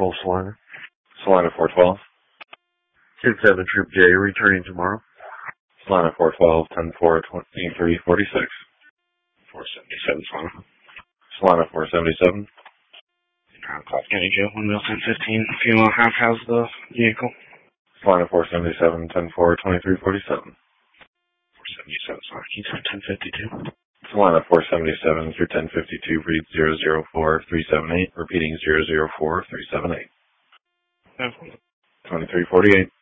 412 Salina. Salina 412. 10-7 Troop J, returning tomorrow. Salina 412, 10-4, 2346. 477 Salina. Salina 477. Cloud County Jail, 1 male 1015. Female half has the vehicle. Salina 477, 10-4, 2347. 477 Salina. Can you tell 1052? Salina 477 through 1052, read 004378, repeating 004378. 2348.